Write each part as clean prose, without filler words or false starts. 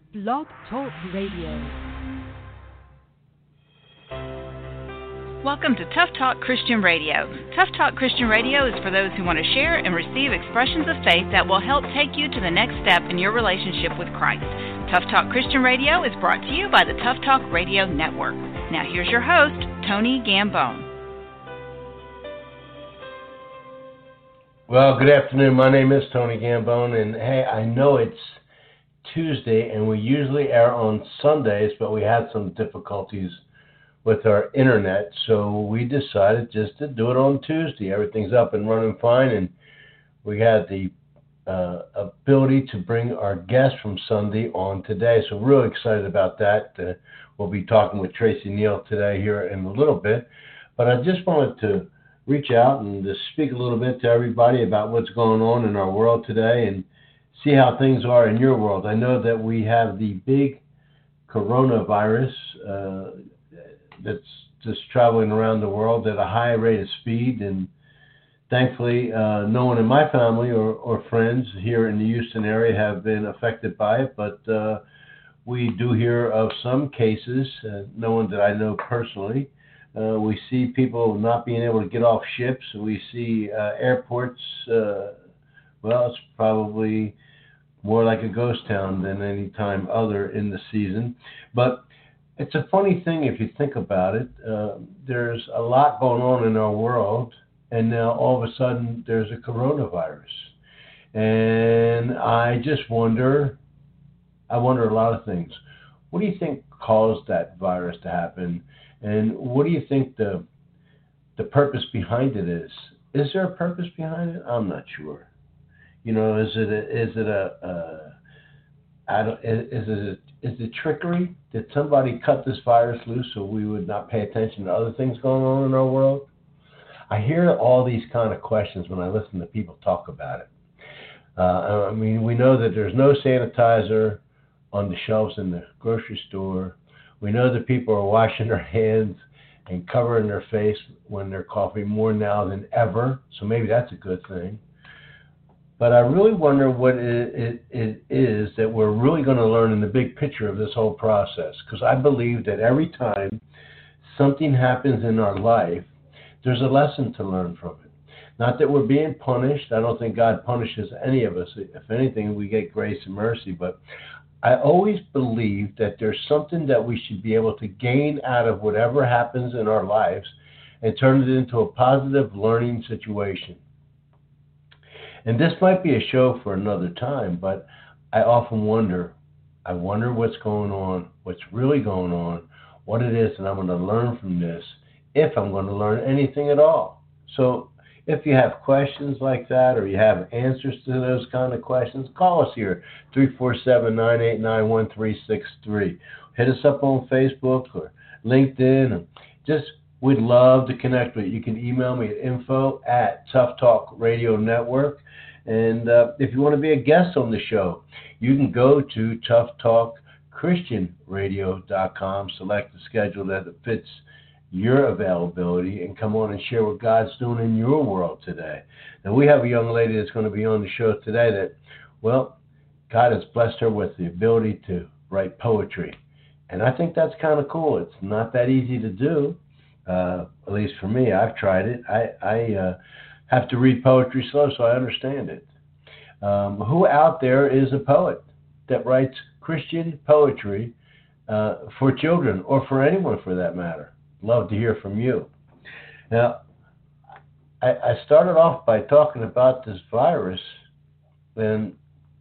Blog Talk Radio. Welcome to Tough Talk Christian Radio. Tough Talk Christian Radio is for those who want to share and receive expressions of faith that will help take you to the next step in your relationship with Christ. Tough Talk Christian Radio is brought to you by the Tough Talk Radio Network. Now here's your host, Tony Gambone. Well, good afternoon. My name is Tony Gambone, and hey, I know it's Tuesday, and we usually air on Sundays, but we had some difficulties with our internet, so we decided just to do it on Tuesday. Everything's up and running fine, and we had the ability to bring our guest from Sunday on today, so we're really excited about that. We'll be talking with Tracy Neal today here in a little bit, but I just wanted to reach out and just speak a little bit to everybody about what's going on in our world today and see how things are in your world. I know that we have the big coronavirus that's just traveling around the world at a high rate of speed, and thankfully no one in my family or friends here in the Houston area have been affected by it, but we do hear of some cases, no one that I know personally. We see people not being able to get off ships. We see airports, well, it's probably more like a ghost town than any time other in the season. But it's a funny thing if you think about it. There's a lot going on in our world, and now all of a sudden there's a coronavirus. And I just wonder a lot of things. What do you think caused that virus to happen? And what do you think the purpose behind it is? Is there a purpose behind it? I'm not sure. You know, is it trickery? Did somebody cut this virus loose so we would not pay attention to other things going on in our world? I hear all these kind of questions when I listen to people talk about it. I mean, we know that there's no sanitizer on the shelves in the grocery store. We know that people are washing their hands and covering their face when they're coughing more now than ever, so maybe that's a good thing. But I really wonder what it is that we're really going to learn in the big picture of this whole process, because I believe that every time something happens in our life, there's a lesson to learn from it. Not that we're being punished. I don't think God punishes any of us. If anything, we get grace and mercy, but I always believe that there's something that we should be able to gain out of whatever happens in our lives and turn it into a positive learning situation. And this might be a show for another time, but I often wonder what's going on, what's really going on, what it is that I'm going to learn from this, if I'm going to learn anything at all. So if you have questions like that, or you have answers to those kind of questions, call us here, 347-989-1363. Hit us up on Facebook or LinkedIn. We'd love to connect with you. You can email me at info@Tough Talk Radio Network. And if you want to be a guest on the show, you can go to toughtalkchristianradio.com, select the schedule that fits your availability, and come on and share what God's doing in your world today. Now, we have a young lady that's going to be on the show today that, well, God has blessed her with the ability to write poetry. And I think that's kind of cool. It's not that easy to do, at least for me. I've tried it. I have to read poetry slow so I understand it. Who out there is a poet that writes Christian poetry for children, or for anyone for that matter? Love to hear from you. Now, I started off by talking about this virus, and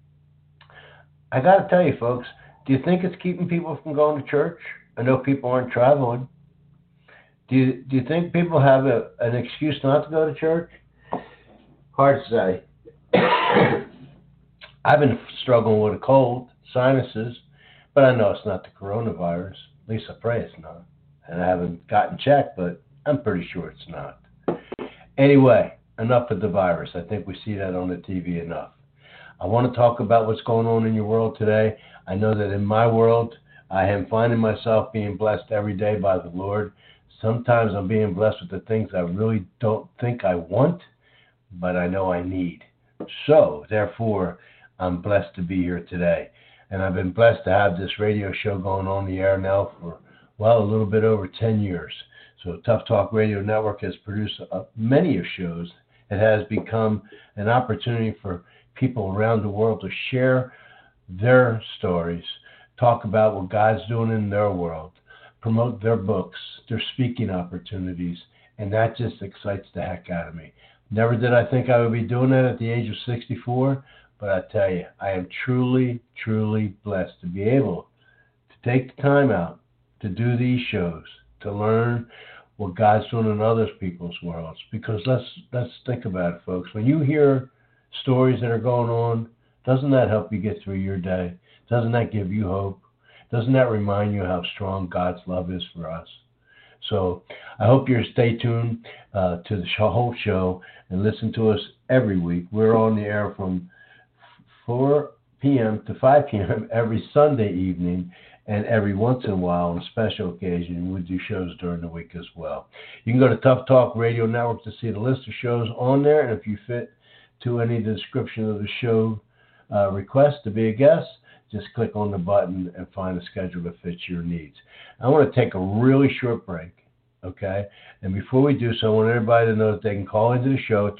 I got to tell you, folks, do you think it's keeping people from going to church? I know people aren't traveling. Do you think people have an excuse not to go to church? Hard to say. I've been struggling with a cold, sinuses, but I know it's not the coronavirus. At least I pray it's not. And I haven't gotten checked, but I'm pretty sure it's not. Anyway, enough of the virus. I think we see that on the TV enough. I want to talk about what's going on in your world today. I know that in my world, I am finding myself being blessed every day by the Lord. Sometimes I'm being blessed with the things I really don't think I want, but I know I need. So, therefore, I'm blessed to be here today. And I've been blessed to have this radio show going on the air now for, well, a little bit over 10 years. So Tough Talk Radio Network has produced many of shows. It has become an opportunity for people around the world to share their stories, talk about what God's doing in their world, promote their books, their speaking opportunities, and that just excites the heck out of me. Never did I think I would be doing that at the age of 64, but I tell you, I am truly, truly blessed to be able to take the time out to do these shows, to learn what God's doing in other people's worlds. Because let's think about it, folks. When you hear stories that are going on, doesn't that help you get through your day? Doesn't that give you hope? Doesn't that remind you how strong God's love is for us? So I hope you'll stay tuned to the whole show and listen to us every week. We're on the air from 4 p.m. to 5 p.m. every Sunday evening, and every once in a while, on special occasion, we do shows during the week as well. You can go to Tough Talk Radio Network to see the list of shows on there, and if you fit to any of the description of the show request to be a guest, just click on the button and find a schedule that fits your needs. I want to take a really short break, okay? And before we do so, I want everybody to know that they can call into the show at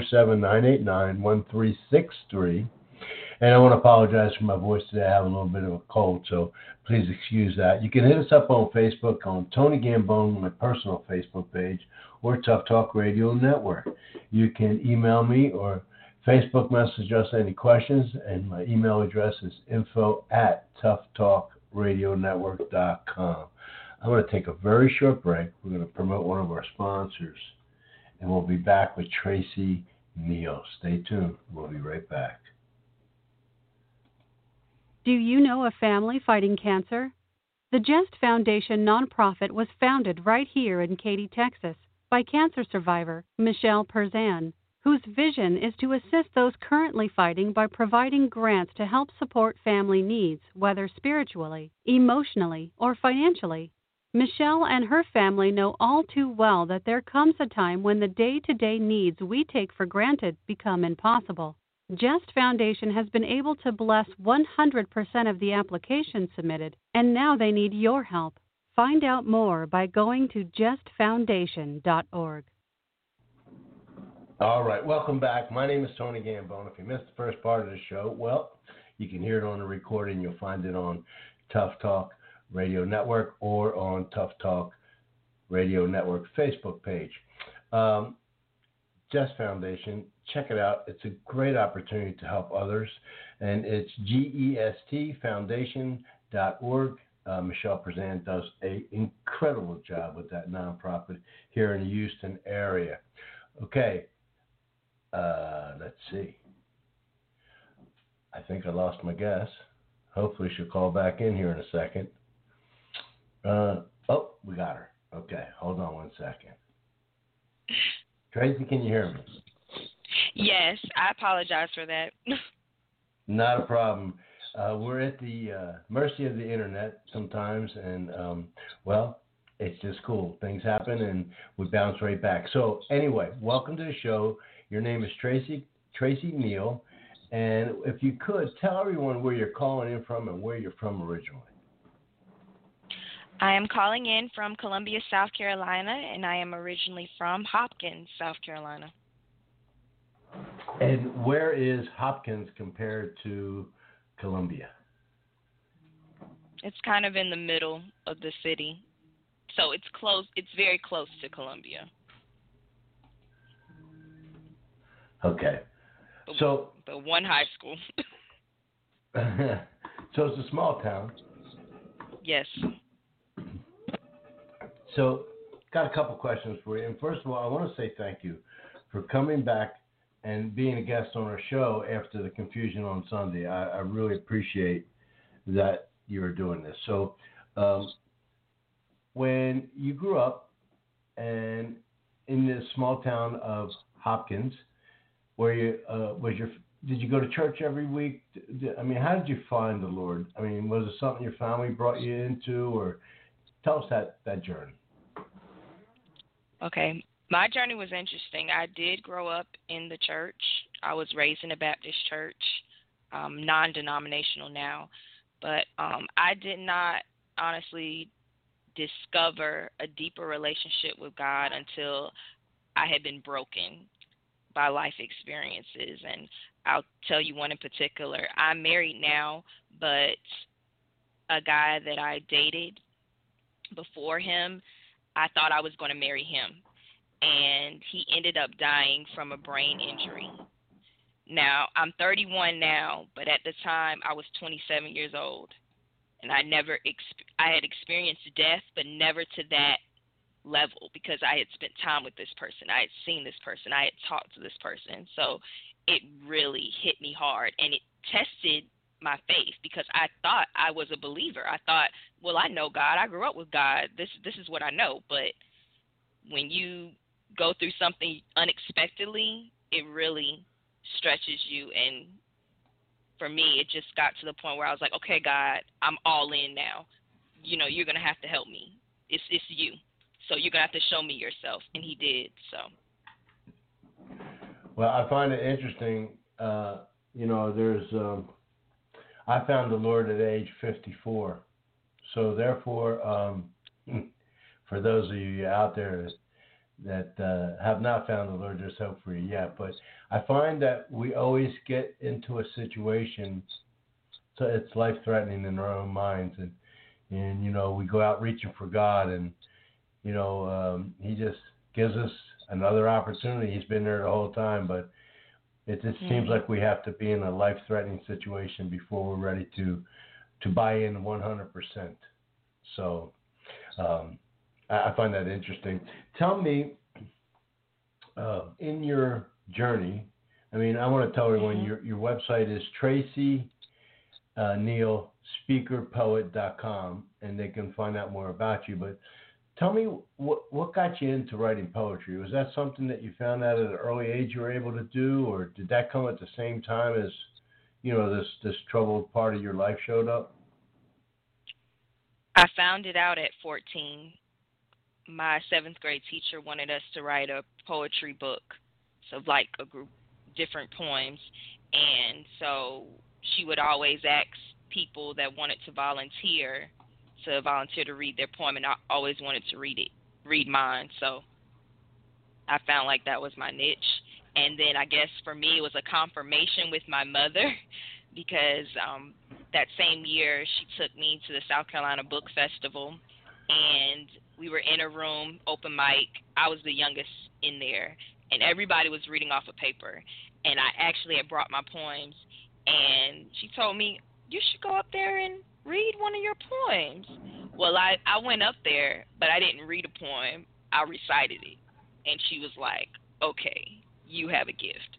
347-989-1363. And I want to apologize for my voice today. I have a little bit of a cold, so please excuse that. You can hit us up on Facebook on Tony Gambone, my personal Facebook page, or Tough Talk Radio Network. You can email me or Facebook message us any questions, and my email address is info@toughtalkradionetwork.com. I'm going to take a very short break. We're going to promote one of our sponsors, and we'll be back with Tracy Neal. Stay tuned. We'll be right back. Do you know a family fighting cancer? The Jest Foundation nonprofit was founded right here in Katy, Texas, by cancer survivor Michelle Perzan, whose vision is to assist those currently fighting by providing grants to help support family needs, whether spiritually, emotionally, or financially. Michelle and her family know all too well that there comes a time when the day-to-day needs we take for granted become impossible. Jest Foundation has been able to bless 100% of the applications submitted, and now they need your help. Find out more by going to justfoundation.org. All right, welcome back. My name is Tony Gambone. If you missed the first part of the show, well, you can hear it on the recording. You'll find it on Tough Talk Radio Network or on Tough Talk Radio Network Facebook page. Jest Foundation, check it out. It's a great opportunity to help others, and it's GESTfoundation.org. Michelle Perzan does an incredible job with that nonprofit here in the Houston area. Okay, let's see. I think I lost my guess. Hopefully she'll call back in here in a second. We got her. Okay, hold on one second. Tracy, can you hear me? Yes, I apologize for that. Not a problem. We're at the mercy of the internet sometimes, and, it's just cool. Things happen, and we bounce right back. So, anyway, welcome to the show. Your name is Tracy Neal, and if you could, tell everyone where you're calling in from and where you're from originally. I am calling in from Columbia, South Carolina, and I am originally from Hopkins, South Carolina. And where is Hopkins compared to Columbia? It's kind of in the middle of the city. So it's close. It's very close to Columbia. Okay. So the one high school. So it's a small town. Yes. So got a couple questions for you. And first of all, I want to say thank you for coming back and being a guest on our show after the confusion on Sunday. I really appreciate that you're doing this. So when you grew up and in this small town of Hopkins, did you go to church every week? How did you find the Lord? Was it something your family brought you into, or tell us that journey? Okay. My journey was interesting. I did grow up in the church. I was raised in a Baptist church, non-denominational now. But I did not honestly discover a deeper relationship with God until I had been broken by life experiences. And I'll tell you one in particular. I'm married now, but a guy that I dated before him, I thought I was going to marry him. And he ended up dying from a brain injury. Now, I'm 31 now, but at the time I was 27 years old. And I had experienced death, but never to that level, because I had spent time with this person. I had seen this person. I had talked to this person. So it really hit me hard, and it tested my faith, because I thought I was a believer. I thought, well, I know God. I grew up with God. This is what I know. But when you go through something unexpectedly, it really stretches you. And for me, it just got to the point where I was like, okay, God, I'm all in now. You know, you're going to have to help me. It's you. So you're going to have to show me yourself. And he did, so. Well, I find it interesting. I found the Lord at age 54. So therefore, for those of you out there that have not found the Lord, there's hope for you yet. But I find that we always get into a situation, so it's life-threatening in our own minds. And we go out reaching for God, and he just gives us another opportunity. He's been there the whole time, but it just seems like we have to be in a life-threatening situation before we're ready to buy in 100%. So I find that interesting. Tell me, in your journey, I want to tell everyone your website is TracyNealSpeakerPoet.com, and they can find out more about you. But tell me, what got you into writing poetry? Was that something that you found out at an early age you were able to do, or did that come at the same time as, this troubled part of your life showed up? I found it out at 14. My 7th grade teacher wanted us to write a poetry book, so like a group, different poems. And so she would always ask people that wanted to volunteer to read their poem, and I always wanted to read mine. So I found like that was my niche. And then I guess for me it was a confirmation with my mother, because that same year she took me to the South Carolina Book Festival, and we were in a room, open mic. I was the youngest in there, and everybody was reading off a paper. And I actually had brought my poems, and she told me, you should go up there and read one of your poems. Well, I went up there, but I didn't read a poem. I recited it. And she was like, okay, you have a gift.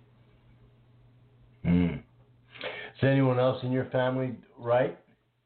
Does anyone else in your family write?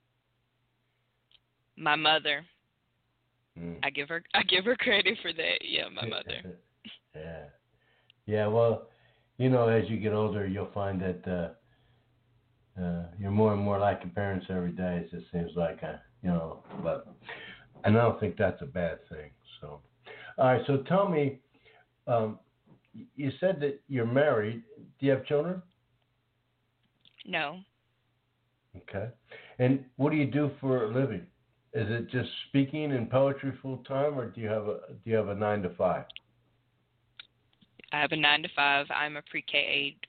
My mother. I give her credit for that. Yeah, my mother. Yeah. Well, as you get older, you'll find that you're more and more like your parents every day. It just seems like, but and I don't think that's a bad thing. So, all right. So tell me, you said that you're married. Do you have children? No. Okay. And what do you do for a living? Is it just speaking and poetry full time, or do you have a 9 to 5? I have a 9 to 5. I'm a pre-K aide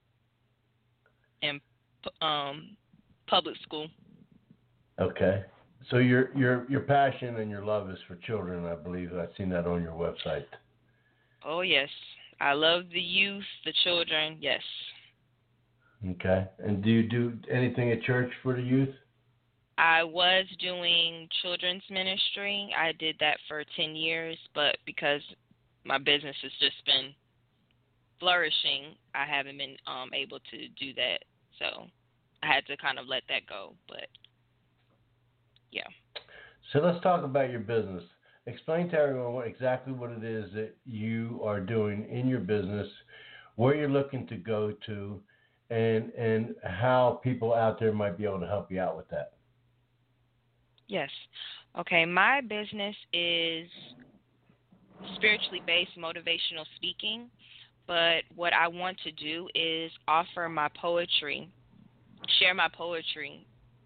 in public school. Okay. So your passion and your love is for children, I believe. I've seen that on your website. Oh yes, I love the youth, the children. Yes. Okay. And do you do anything at church for the youth? I was doing children's ministry. I did that for 10 years, but because my business has just been flourishing, I haven't been able to do that. So I had to kind of let that go. But yeah. So let's talk about your business. Explain to everyone exactly what it is that you are doing in your business, where you're looking to go to, and how people out there might be able to help you out with that. Yes. Okay, my business is spiritually based motivational speaking, but what I want to do is offer my poetry, share my poetry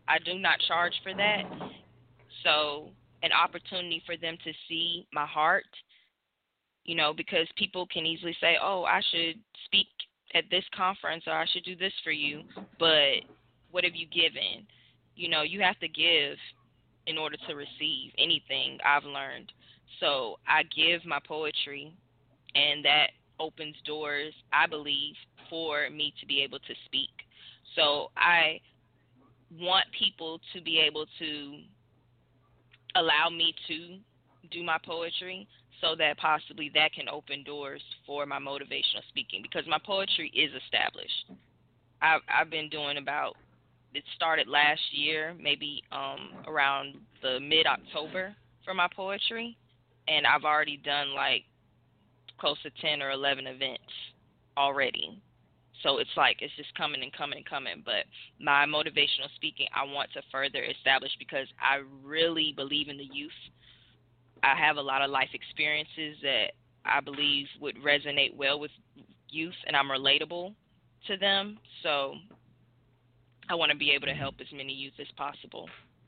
I do not charge for that. So an opportunity for them to see my heart, because people can easily say, oh, I should speak at this conference or I should do this for you. But what have you given? You have to give in order to receive anything, I've learned. So I give my poetry, and that opens doors, I believe, for me to be able to speak. So I want people to be able to allow me to do my poetry so that possibly that can open doors for my motivational speaking, because my poetry is established. I've been doing it started last year, maybe around the mid-October for my poetry, and I've already done like close to 10 or 11 events already. So it's just coming and coming and coming. But my motivational speaking, I want to further establish, because I really believe in the youth. I have a lot of life experiences that I believe would resonate well with youth, and I'm relatable to them. So I want to be able to help as many youth as possible.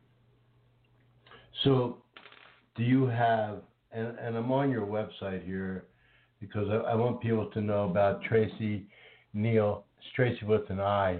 So do you have, and I'm on your website here because I want people to know about Tracy Neal, Tracy with an I,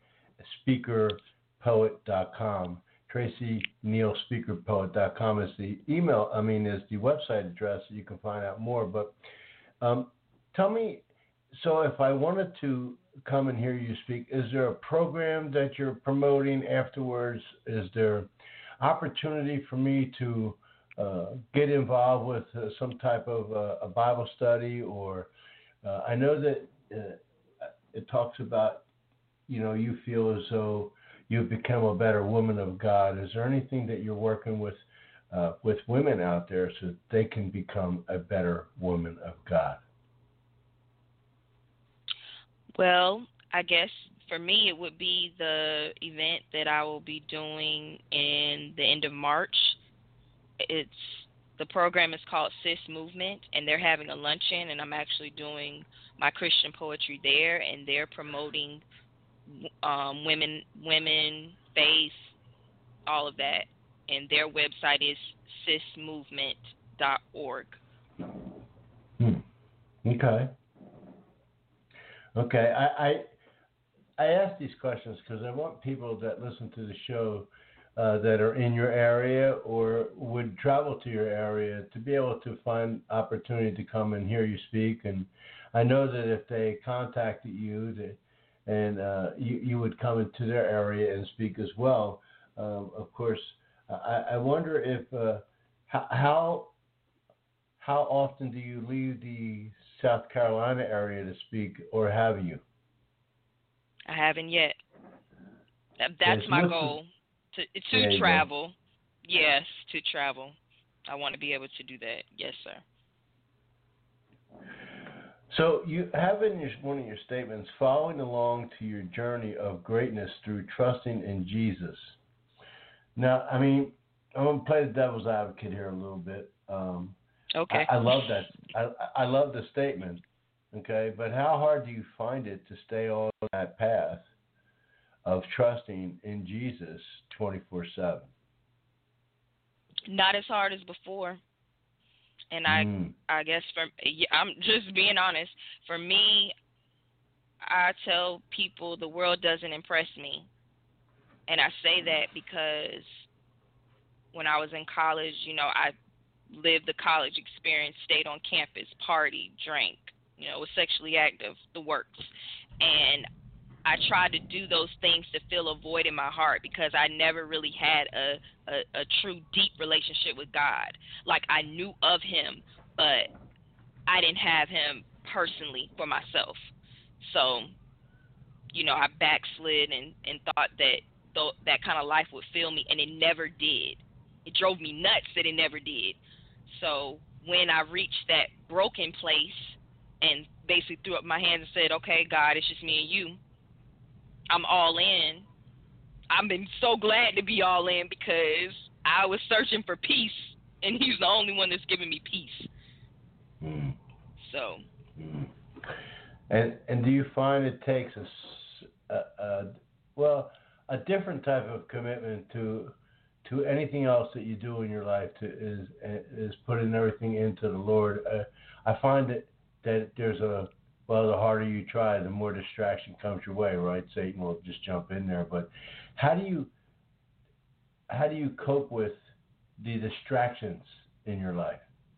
speakerpoet.com. Tracy Neal, speakerpoet.com is the is the website address that you can find out more. But tell me, so if I wanted to come and hear you speak, is there a program that you're promoting afterwards? Is there opportunity for me to get involved with some type of a Bible study? Or I know that it talks about, you feel as though you've become a better woman of God. Is there anything that you're working with women out there so that they can become a better woman of God? Well, I guess for me it would be the event that I will be doing in the end of March. The program is called Sis Movement, and they're having a luncheon, and I'm actually doing my Christian poetry there, and they're promoting women, faith, all of that. And their website is sismovement.org. Okay. I ask these questions because I want people that listen to the show that are in your area or would travel to your area to be able to find opportunity to come and hear you speak. And I know that if they contacted you, you would come into their area and speak as well. Of course, I wonder if how often do you leave the South Carolina area to speak, or have you? I haven't yet. That's my goal, to travel. Yes, to travel. I want to be able to do that. Yes, sir. So you have in one of your statements, following along to your journey of greatness through trusting in Jesus. Now, I'm going to play the devil's advocate here a little bit. Okay. I love that. I love the statement. Okay, but how hard do you find it to stay on that path of trusting in Jesus 24/7? Not as hard as before. And I guess I'm just being honest. For me, I tell people the world doesn't impress me. And I say that because when I was in college, I lived the college experience, stayed on campus, partied, drank, was sexually active, the works. And I tried to do those things to fill a void in my heart because I never really had a true deep relationship with God. Like, I knew of him, but I didn't have him personally for myself. So, I backslid and thought that that kind of life would fill me, and it never did. It drove me nuts that it never did. So when I reached that broken place and basically threw up my hands and said, okay, God, it's just me and you, I'm all in. I've been so glad to be all in because I was searching for peace, and he's the only one that's giving me peace. So. And do you find it takes well, a different type of commitment to anything else that you do in your life is putting everything into the Lord. I find that there's the harder you try, the more distraction comes your way, right? Satan will just jump in there. But how do you cope with the distractions in your life?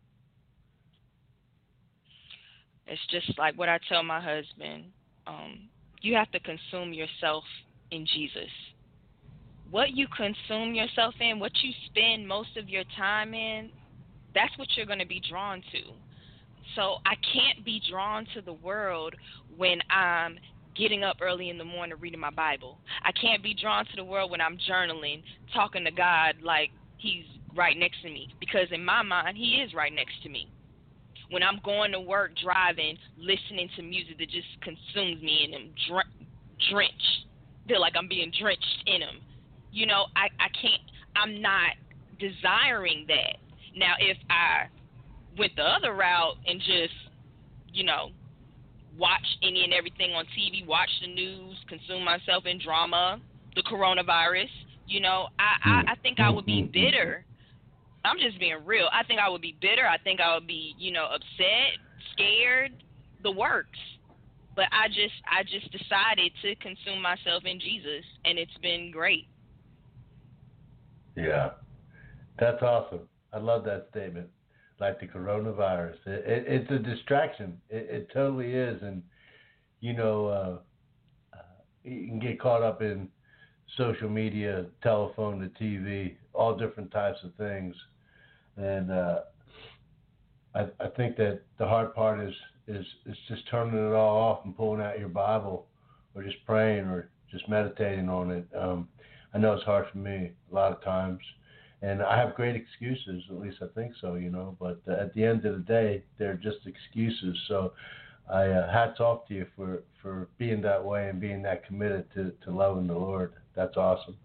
It's just like what I tell my husband. You have to consume yourself in Jesus. What you consume yourself in, what you spend most of your time in, that's what you're going to be drawn to. So I can't be drawn to the world when I'm getting up early in the morning reading my Bible. I can't be drawn to the world when I'm journaling, talking to God like he's right next to me, because in my mind, he is right next to me. When I'm going to work, driving, listening to music that just consumes me and I'm drenched, feel like I'm being drenched in him. You know, I can't, I'm not desiring that. Now, if I went the other route and just, you know, watch any and everything on TV, watch the news, consume myself in drama, the coronavirus, you know, I think I would be bitter. I'm just being real. I think I would be bitter. I think I would be, you know, upset, scared, the works. But I just decided to consume myself in Jesus, and it's been great. Yeah, that's awesome. I love that statement. Like the coronavirus, it's a distraction. It totally is, and you know, you can get caught up in social media, telephone, the TV, all different types of things. And I think that the hard part is just turning it all off and pulling out your Bible, or just praying, or just meditating on it. I know it's hard for me a lot of times, and I have great excuses. At least I think so, you know. But at the end of the day, they're just excuses. So I hats off to you for being that way and being that committed to loving the Lord. That's awesome.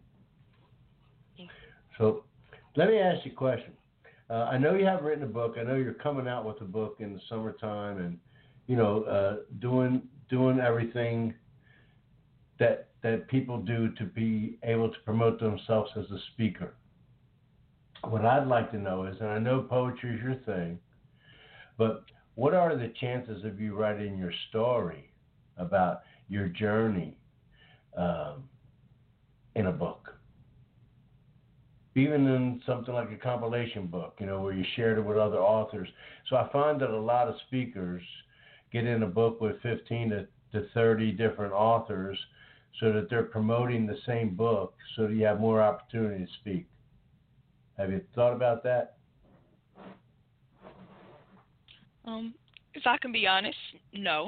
So let me ask you a question. I know you have written a book. I know you're coming out with a book in the summertime, and you know, doing everything that people do to be able to promote themselves as a speaker. What I'd like to know is, and I know poetry is your thing, but what are the chances of you writing your story about your journey in a book? Even in something like a compilation book, you know, where you shared it with other authors. So I find that a lot of speakers get in a book with 15 to 30 different authors so that they're promoting the same book so that you have more opportunity to speak. Have you thought about that? If I can be honest, no.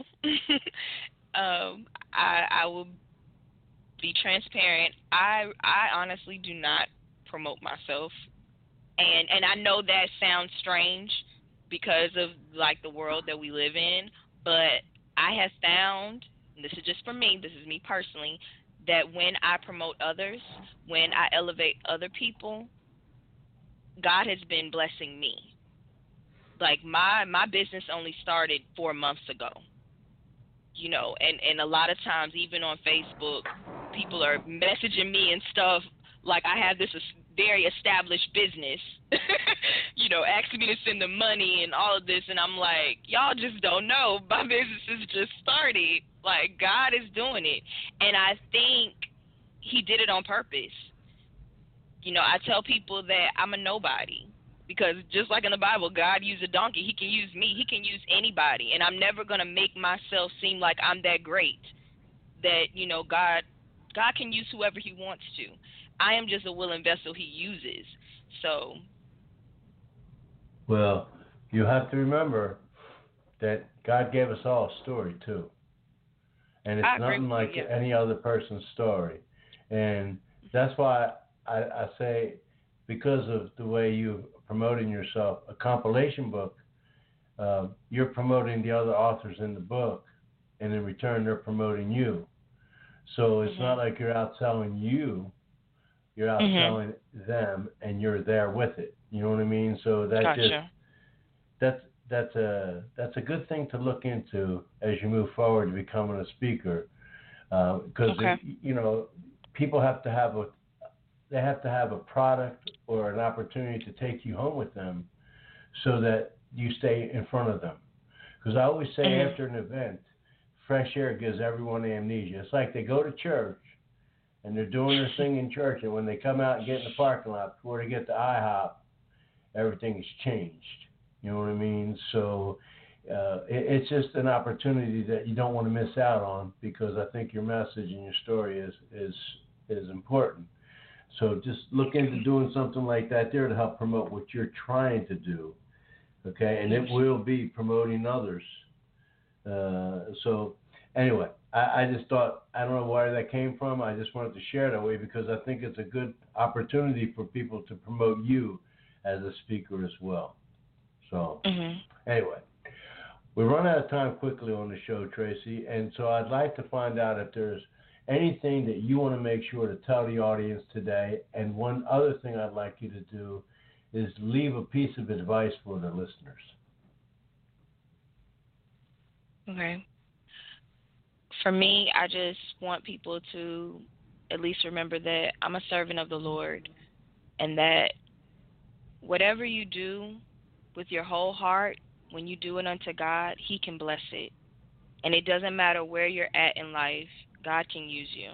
I will be transparent. I honestly do not promote myself, and I know that sounds strange because of like the world that we live in, but I have found, and this is just for me, this is me personally, that when I promote others, when I elevate other people, God has been blessing me. Like my business only started 4 months ago, you know, and a lot of times even on Facebook, people are messaging me and stuff like I have this very established business, you know, asking me to send them money and all of this, and I'm like, y'all just don't know. My business has just started. Like, God is doing it, and I think he did it on purpose. You know, I tell people that I'm a nobody because just like in the Bible, God used a donkey. He can use me. He can use anybody, and I'm never going to make myself seem like I'm that great, that, you know, God can use whoever he wants to. I am just a willing vessel he uses. So. Well, you have to remember that God gave us all a story too. And it's nothing like any other person's story. And that's why I say, because of the way you're promoting yourself, a compilation book, you're promoting the other authors in the book, and in return they're promoting you. So it's not like you're out selling you. You're out selling them, and you're there with it. You know what I mean? So that's a good thing to look into as you move forward to becoming a speaker, because you know, people have to have a product or an opportunity to take you home with them so that you stay in front of them. Because I always say after an event, fresh air gives everyone amnesia. It's like they go to church and they're doing their thing in church, and when they come out and get in the parking lot before they get to IHOP, everything has changed. You know what I mean? So it's just an opportunity that you don't want to miss out on, because I think your message and your story is important. So just look into doing something like that there to help promote what you're trying to do, okay? And it will be promoting others. So anyway, I just thought, I don't know where that came from. I just wanted to share that way because I think it's a good opportunity for people to promote you as a speaker as well. So anyway, we run out of time quickly on the show, Tracy, and so I'd like to find out if there's anything that you want to make sure to tell the audience today. And one other thing I'd like you to do is leave a piece of advice for the listeners. Okay. For me, I just want people to at least remember that I'm a servant of the Lord, and that whatever you do with your whole heart, when you do it unto God, He can bless it. And it doesn't matter where you're at in life, God can use you.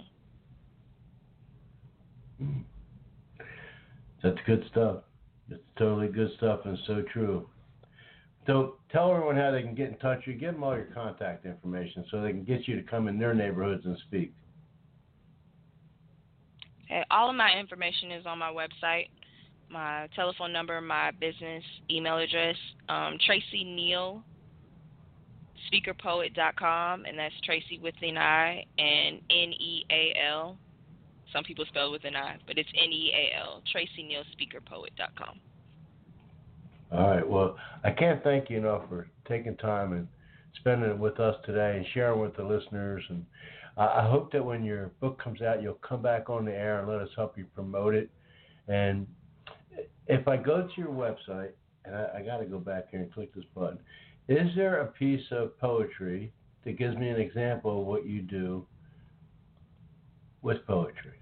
That's good stuff. It's totally good stuff and so true. So tell everyone how they can get in touch with you. Give them all your contact information so they can get you to come in their neighborhoods and speak. Okay, all of my information is on my website. My telephone number, my business email address, Tracy Neal, speakerpoet.com, and that's Tracy with an I and Neal. Some people spell it with an I, but it's Neal, Tracy Neal, speakerpoet.com. All right. Well, I can't thank you enough for taking time and spending it with us today and sharing with the listeners. And I hope that when your book comes out, you'll come back on the air and let us help you promote it. And if I go to your website, and I got to go back here and click this button, is there a piece of poetry that gives me an example of what you do with poetry?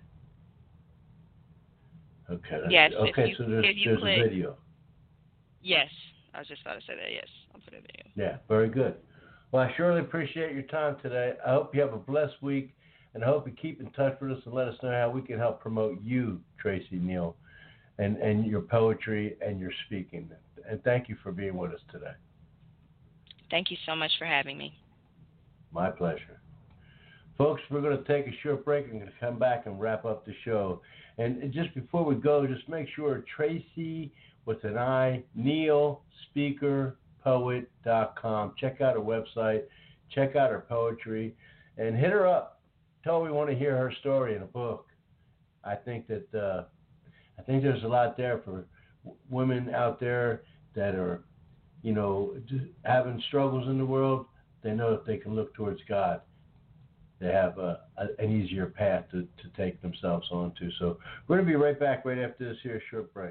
Okay. Yes. Okay, so there's a video. Yes. I was just about to say that, yes. I'll put a video. Yeah, very good. Well, I surely appreciate your time today. I hope you have a blessed week, and I hope you keep in touch with us and let us know how we can help promote you, Tracy Neal, and your poetry and your speaking. And thank you for being with us today. Thank you so much for having me. My pleasure. Folks, we're going to take a short break. I'm going to come back and wrap up the show. And just before we go, just make sure Tracy with an I, Neal, speakerpoet.com. Check out her website. Check out her poetry. And hit her up. Tell her we want to hear her story in a book. I think there's a lot there for women out there that are, just having struggles in the world. They know if they can look towards God, they have an easier path to take themselves onto. So we're going to be right back right after this here short break.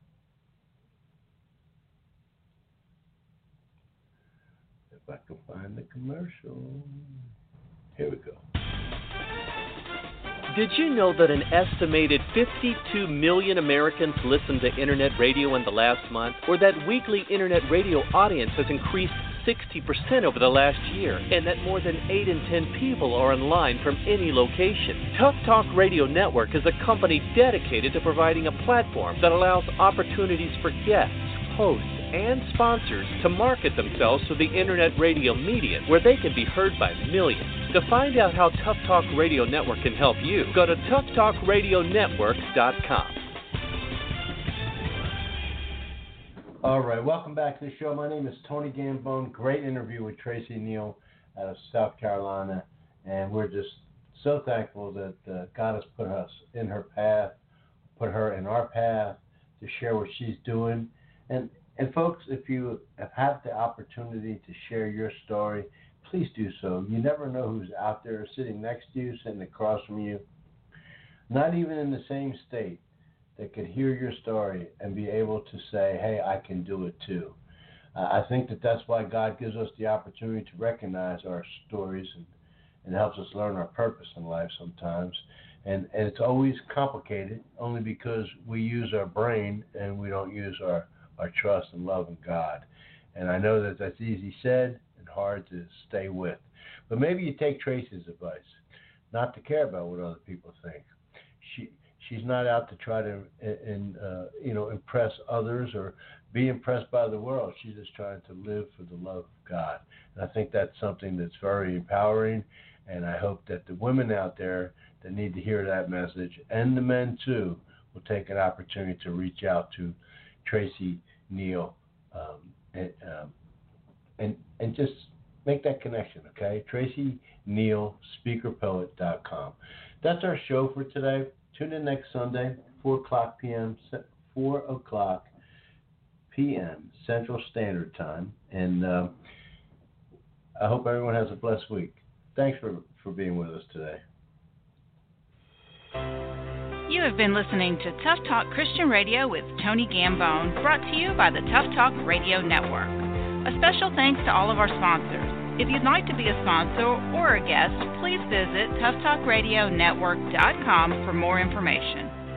If I can find the commercial. Here we go. Did you know that an estimated 52 million Americans listened to Internet radio in the last month? Or that weekly Internet radio audience has increased 60% over the last year? And that more than 8 in 10 people are online from any location? Tough Talk Radio Network is a company dedicated to providing a platform that allows opportunities for guests, hosts, and sponsors to market themselves to the Internet radio media where they can be heard by millions. To find out how Tough Talk Radio Network can help you, go to toughtalkradionetwork.com. All right, welcome back to the show. My name is Tony Gambone. Great interview with Tracy Neal out of South Carolina, and we're just so thankful that God has put us in her path, put her in our path to share what she's doing. And folks, if you have the opportunity to share your story, please do so. You never know who's out there sitting next to you, sitting across from you, not even in the same state, that could hear your story and be able to say, hey, I can do it too. I think that's why God gives us the opportunity to recognize our stories and helps us learn our purpose in life sometimes, And it's always complicated only because we use our brain and we don't use our trust and love in God. And I know that that's easy said and hard to stay with. But maybe you take Tracy's advice, not to care about what other people think. She's not out to try to impress others or be impressed by the world. She's just trying to live for the love of God. And I think that's something that's very empowering. And I hope that the women out there that need to hear that message, and the men too, will take an opportunity to reach out to Tracy Neal and just make that connection, okay? Tracy Neal, speakerpoet.com. That's our show for today. Tune in next Sunday, 4 o'clock p.m. Central Standard Time. And I hope everyone has a blessed week. Thanks for being with us today. You have been listening to Tough Talk Christian Radio with Tony Gambone, brought to you by the Tough Talk Radio Network. A special thanks to all of our sponsors. If you'd like to be a sponsor or a guest, please visit toughtalkradionetwork.com for more information.